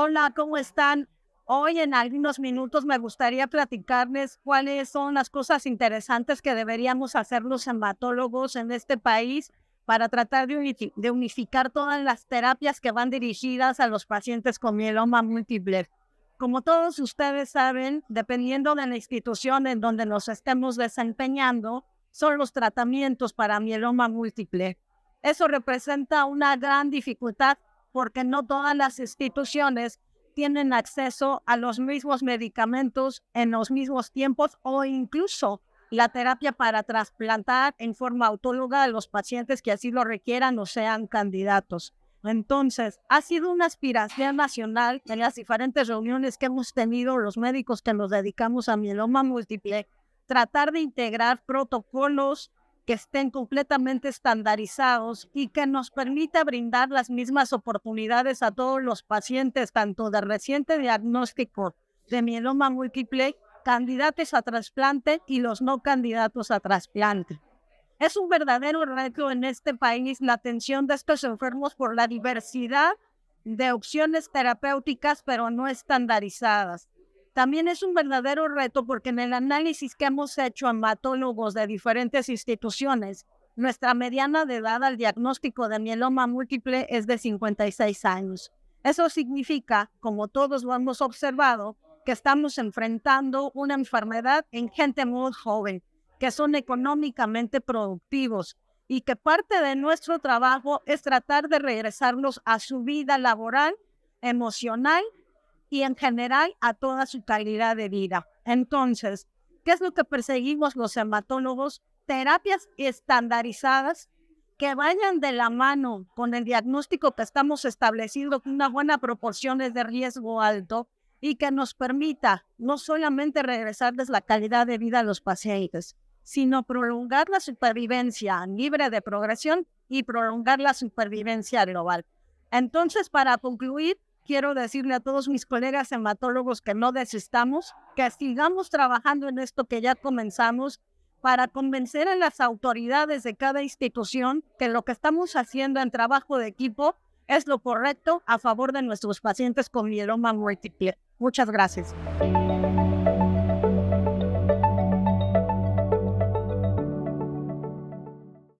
Hola, ¿cómo están? Hoy en algunos minutos me gustaría platicarles cuáles son las cosas interesantes que deberíamos hacer los hematólogos en este país para tratar de unificar todas las terapias que van dirigidas a los pacientes con mieloma múltiple. Como todos ustedes saben, dependiendo de la institución en donde nos estemos desempeñando, son los tratamientos para mieloma múltiple. Eso representa una gran dificultad porque no todas las instituciones tienen acceso a los mismos medicamentos en los mismos tiempos o incluso la terapia para trasplantar en forma autóloga a los pacientes que así lo requieran o sean candidatos. Entonces, ha sido una aspiración nacional en las diferentes reuniones que hemos tenido los médicos que nos dedicamos a mieloma múltiple, tratar de integrar protocolos que estén completamente estandarizados y que nos permita brindar las mismas oportunidades a todos los pacientes, tanto de reciente diagnóstico de mieloma múltiple, candidatos a trasplante y los no candidatos a trasplante. Es un verdadero reto en este país la atención de estos enfermos por la diversidad de opciones terapéuticas, pero no estandarizadas. También es un verdadero reto porque en el análisis que hemos hecho hematólogos de diferentes instituciones, nuestra mediana de edad al diagnóstico de mieloma múltiple es de 56 años. Eso significa, como todos lo hemos observado, que estamos enfrentando una enfermedad en gente muy joven, que son económicamente productivos y que parte de nuestro trabajo es tratar de regresarlos a su vida laboral, emocional y en general a toda su calidad de vida. Entonces, ¿qué es lo que perseguimos los hematólogos? Terapias estandarizadas que vayan de la mano con el diagnóstico que estamos estableciendo con una buena proporción de riesgo alto y que nos permita no solamente regresarles la calidad de vida a los pacientes, sino prolongar la supervivencia libre de progresión y prolongar la supervivencia global. Entonces, para concluir, quiero decirle a todos mis colegas hematólogos que no desistamos, que sigamos trabajando en esto que ya comenzamos para convencer a las autoridades de cada institución que lo que estamos haciendo en trabajo de equipo es lo correcto a favor de nuestros pacientes con mieloma múltiple. Muchas gracias.